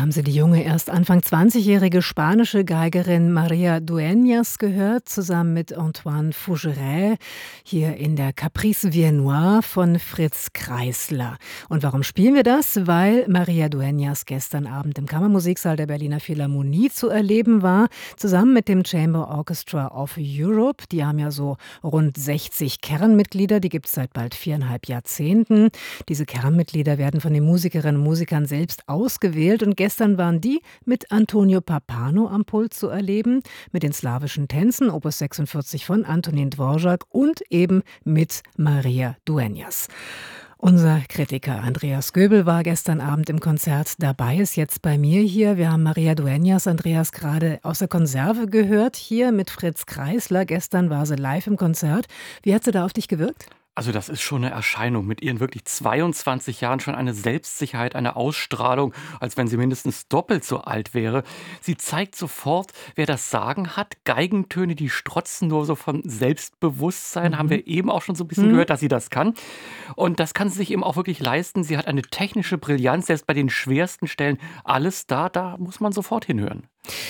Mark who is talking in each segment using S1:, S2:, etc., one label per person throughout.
S1: haben Sie die junge, erst Anfang 20-jährige spanische Geigerin María Dueñas gehört, zusammen mit Antoine Fougeray, hier in der Caprice Viennois von Fritz Kreisler. Und warum spielen wir das? Weil María Dueñas gestern Abend im Kammermusiksaal der Berliner Philharmonie zu erleben war, zusammen mit dem Chamber Orchestra of Europe. Die haben ja so rund 60 Kernmitglieder, die gibt es seit bald 4,5 Jahrzehnten. Diese Kernmitglieder werden von den Musikerinnen und Musikern selbst ausgewählt und gestern waren die mit Antonio Pappano am Pult zu erleben, mit den slawischen Tänzen, Opus 46 von Antonín Dvořák und eben mit María Dueñas. Unser Kritiker Andreas Göbel war gestern Abend im Konzert dabei, ist jetzt bei mir hier. Wir haben María Dueñas, Andreas, gerade aus der Konserve gehört, hier mit Fritz Kreisler. Gestern war sie live im Konzert. Wie hat sie da auf dich gewirkt?
S2: Also das ist schon eine Erscheinung. Mit ihren wirklich 22 Jahren schon eine Selbstsicherheit, eine Ausstrahlung, als wenn sie mindestens doppelt so alt wäre. Sie zeigt sofort, wer das Sagen hat. Geigentöne, die strotzen nur so von Selbstbewusstsein. Haben wir eben auch schon so ein bisschen gehört, dass sie das kann. Und das kann sie sich eben auch wirklich leisten. Sie hat eine technische Brillanz, selbst bei den schwersten Stellen. Alles da muss man sofort hinhören.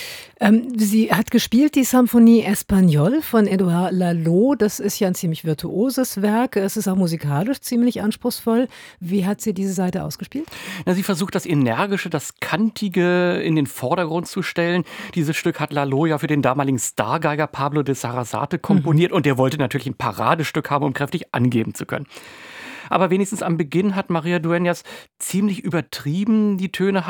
S1: Sie hat gespielt die Symphonie Espagnole von Édouard Lalo. Das ist ja ein ziemlich virtuoses Werk. Es ist auch musikalisch ziemlich anspruchsvoll. Wie hat sie diese Seite ausgespielt?
S2: Na, sie versucht, das Energische, das Kantige in den Vordergrund zu stellen. Dieses Stück hat Lalo ja für den damaligen Stargeiger Pablo de Sarasate komponiert. Und der wollte natürlich ein Paradestück haben, um kräftig angeben zu können. Aber wenigstens am Beginn hat María Dueñas ziemlich übertrieben. Die Töne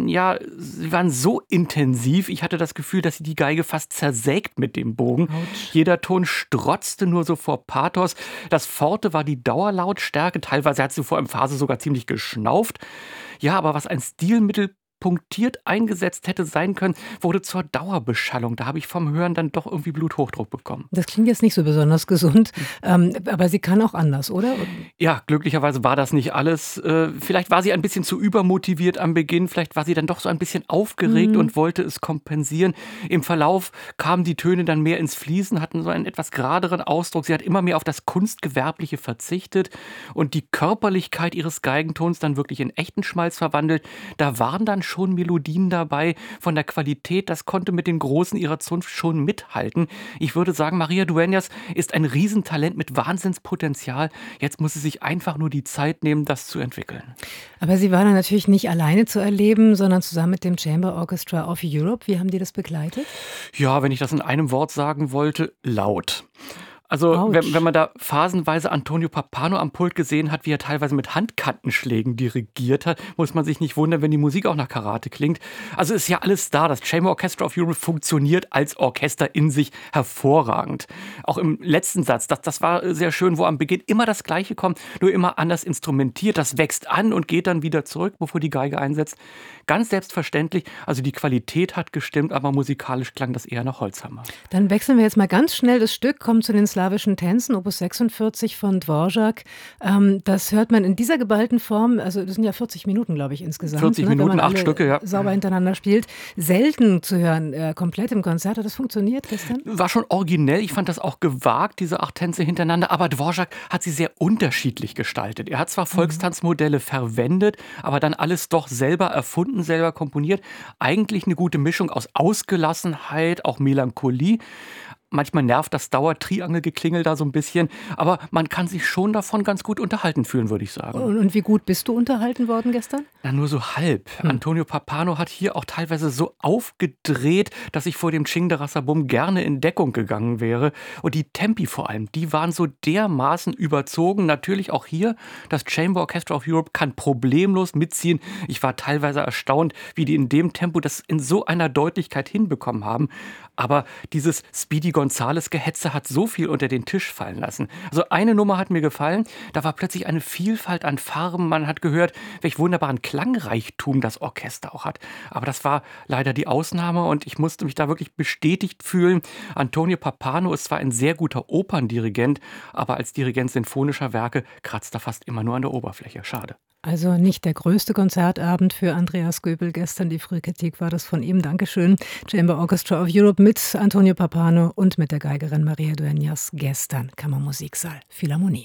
S2: sie waren so intensiv. Ich hatte das Gefühl, dass sie die Geige fast zersägt mit dem Bogen. Ouch. Jeder Ton strotzte nur so vor Pathos. Das Forte war die Dauerlautstärke. Teilweise hat sie vor Emphase sogar ziemlich geschnauft. Ja, aber was ein Stilmittel punktiert eingesetzt hätte sein können, wurde zur Dauerbeschallung. Da habe ich vom Hören dann doch irgendwie Bluthochdruck bekommen.
S1: Das klingt jetzt nicht so besonders gesund, aber sie kann auch anders, oder?
S2: Ja, glücklicherweise war das nicht alles. Vielleicht war sie ein bisschen zu übermotiviert am Beginn, vielleicht war sie dann doch so ein bisschen aufgeregt und wollte es kompensieren. Im Verlauf kamen die Töne dann mehr ins Fließen, hatten so einen etwas geraderen Ausdruck. Sie hat immer mehr auf das Kunstgewerbliche verzichtet und die Körperlichkeit ihres Geigentons dann wirklich in echten Schmalz verwandelt. Da waren dann schon Melodien dabei von der Qualität, das konnte mit den Großen ihrer Zunft schon mithalten. Ich würde sagen, María Dueñas ist ein Riesentalent mit Wahnsinnspotenzial. Jetzt muss sie sich einfach nur die Zeit nehmen, das zu entwickeln.
S1: Aber sie war dann natürlich nicht alleine zu erleben, sondern zusammen mit dem Chamber Orchestra of Europe. Wie haben die das begleitet?
S2: Ja, wenn ich das in einem Wort sagen wollte, laut. Also wenn man da phasenweise Antonio Pappano am Pult gesehen hat, wie er teilweise mit Handkantenschlägen dirigiert hat, muss man sich nicht wundern, wenn die Musik auch nach Karate klingt. Also ist ja alles da. Das Chamber Orchestra of Europe funktioniert als Orchester in sich hervorragend. Auch im letzten Satz, das war sehr schön, wo am Beginn immer das Gleiche kommt, nur immer anders instrumentiert. Das wächst an und geht dann wieder zurück, bevor die Geige einsetzt. Ganz selbstverständlich, also die Qualität hat gestimmt, aber musikalisch klang das eher nach Holzhammer.
S1: Dann wechseln wir jetzt mal ganz schnell das Stück, kommen zu den slawischen Tänzen, Opus 46 von Dvořák. Das hört man in dieser geballten Form, also das sind ja 40 Minuten, glaube ich, insgesamt.
S2: 40 Minuten,
S1: wenn man
S2: 8 Stücke, ja.
S1: Sauber hintereinander spielt. Selten zu hören, komplett im Konzert. Hat das funktioniert gestern?
S2: War schon originell. Ich fand das auch gewagt, diese 8 Tänze hintereinander. Aber Dvořák hat sie sehr unterschiedlich gestaltet. Er hat zwar Volkstanzmodelle verwendet, aber dann alles doch selber erfunden, selber komponiert. Eigentlich eine gute Mischung aus Ausgelassenheit, auch Melancholie. Manchmal nervt das Dauertriangelgeklingel da so ein bisschen, aber man kann sich schon davon ganz gut unterhalten fühlen, würde ich sagen.
S1: Und wie gut bist du unterhalten worden gestern?
S2: Na, nur so halb. Antonio Pappano hat hier auch teilweise so aufgedreht, dass ich vor dem Ching de Rassabum gerne in Deckung gegangen wäre. Und die Tempi vor allem, die waren so dermaßen überzogen. Natürlich auch hier, das Chamber Orchestra of Europe kann problemlos mitziehen. Ich war teilweise erstaunt, wie die in dem Tempo das in so einer Deutlichkeit hinbekommen haben. Aber dieses Speedy Gonzales-Gehetze hat so viel unter den Tisch fallen lassen. Also eine Nummer hat mir gefallen, da war plötzlich eine Vielfalt an Farben. Man hat gehört, welch wunderbaren Klangreichtum das Orchester auch hat. Aber das war leider die Ausnahme und ich musste mich da wirklich bestätigt fühlen. Antonio Pappano ist zwar ein sehr guter Operndirigent, aber als Dirigent sinfonischer Werke kratzt er fast immer nur an der Oberfläche. Schade.
S1: Also nicht der größte Konzertabend für Andreas Göbel. Gestern die Frühkritik war das von ihm. Dankeschön. Chamber Orchestra of Europe mit Antonio Pappano und mit der Geigerin María Dueñas. Gestern Kammermusiksaal Philharmonie.